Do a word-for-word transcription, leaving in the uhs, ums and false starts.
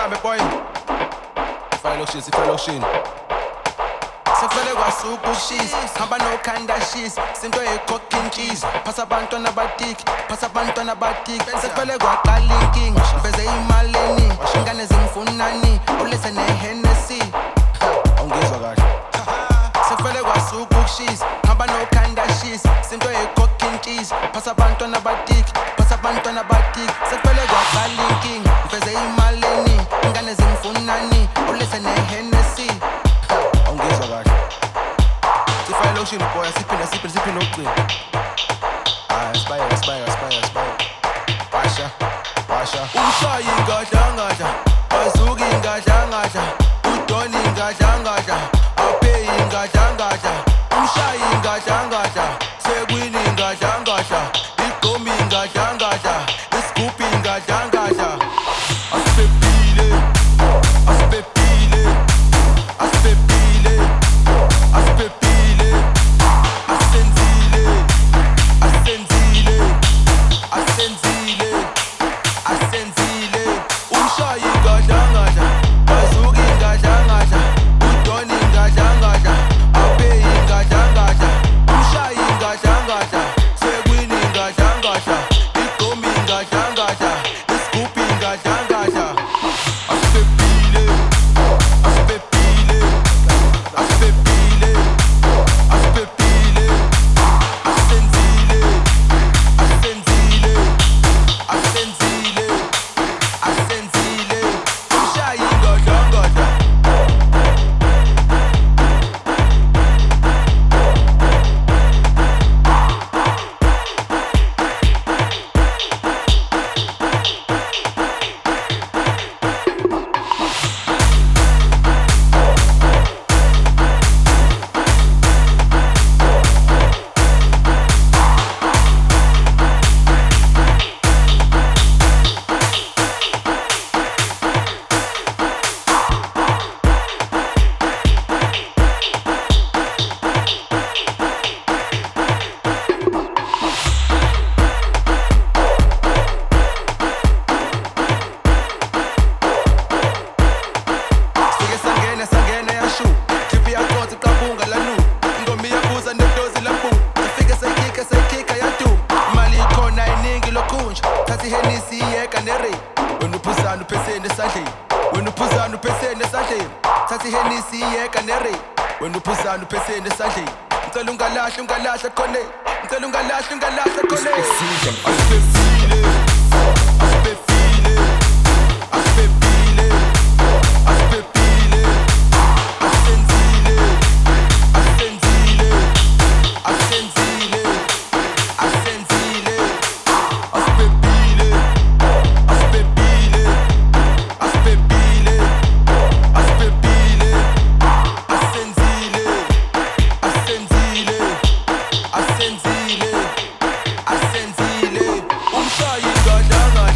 Asambe boy. Sifale shit, sifale shit. Sefele kwasuka ukushisa hamba nokhanda shisa sinto ye-cooking cheese phasa abantwana abatiki phasa abantwana abatiki sefele kwaqala inkinga mfeze imali eningi ingane zimfunani ulethe ne-Hennessy awungizwa kahle sefele kwasuka ukushisa hamba nokhanda shisa sinto ye-cooking cheese phasa abantwana abatiki phasa abantwana abatiki sefele kwaqala inkinga mfeze imali eningi ingane zimfunani ulethe ne-Hennessy awungizwa kahle sifale lotion boy siphinda siphinda siphinda uqina ah spire spire spire spire washa washa umshayi ngadla ngadla bazuki ngadla ngadla udoni ngadla ngadla apheyi ngadla ngadla umshayi ngadla ngadla sekwini ngadla ngadla igomi ngadla ngadla iskupi ngadla ngadla asipepile asipepile asipepile asipepile asenzile asenzile asenzile asenzile umshayi ngadla ngadla bazuki ngadla ngadla udoni ngadla ngadla apheyi ngadla ngadla umshayi ngadla ngadla sekwini ngadla ngadla igomi ngadla ngadla iskupi ngadla ngadla asipepile asipepile asipepile asipepile asenzile asenzile asenzile asenzile umshayi ngadla ngadla Sike sangene sangene yashu Chipi yakoti kabunga lanu Ngomi yabuza nedozi lambu Sifike sayikika sayikika yadu Imali ikhona iningi lokunja Thathi Hennessy yeka nere Wena uphuzana upheseni esandleni Wena uphuzana upheseni esandleni Thathi Hennessy yeka nere Wena uphuzana upheseni esandleni Ngicela ungalahli ungalahla khone Ngicela ungalahli ungalahla khone Asipepile asipepile asipepile asipepile asenzile asenzile asenzile asenzile asipepile asipepile asipepile asipepile asenzile asenzile asenzile asenzile umshayi ngadla ngadla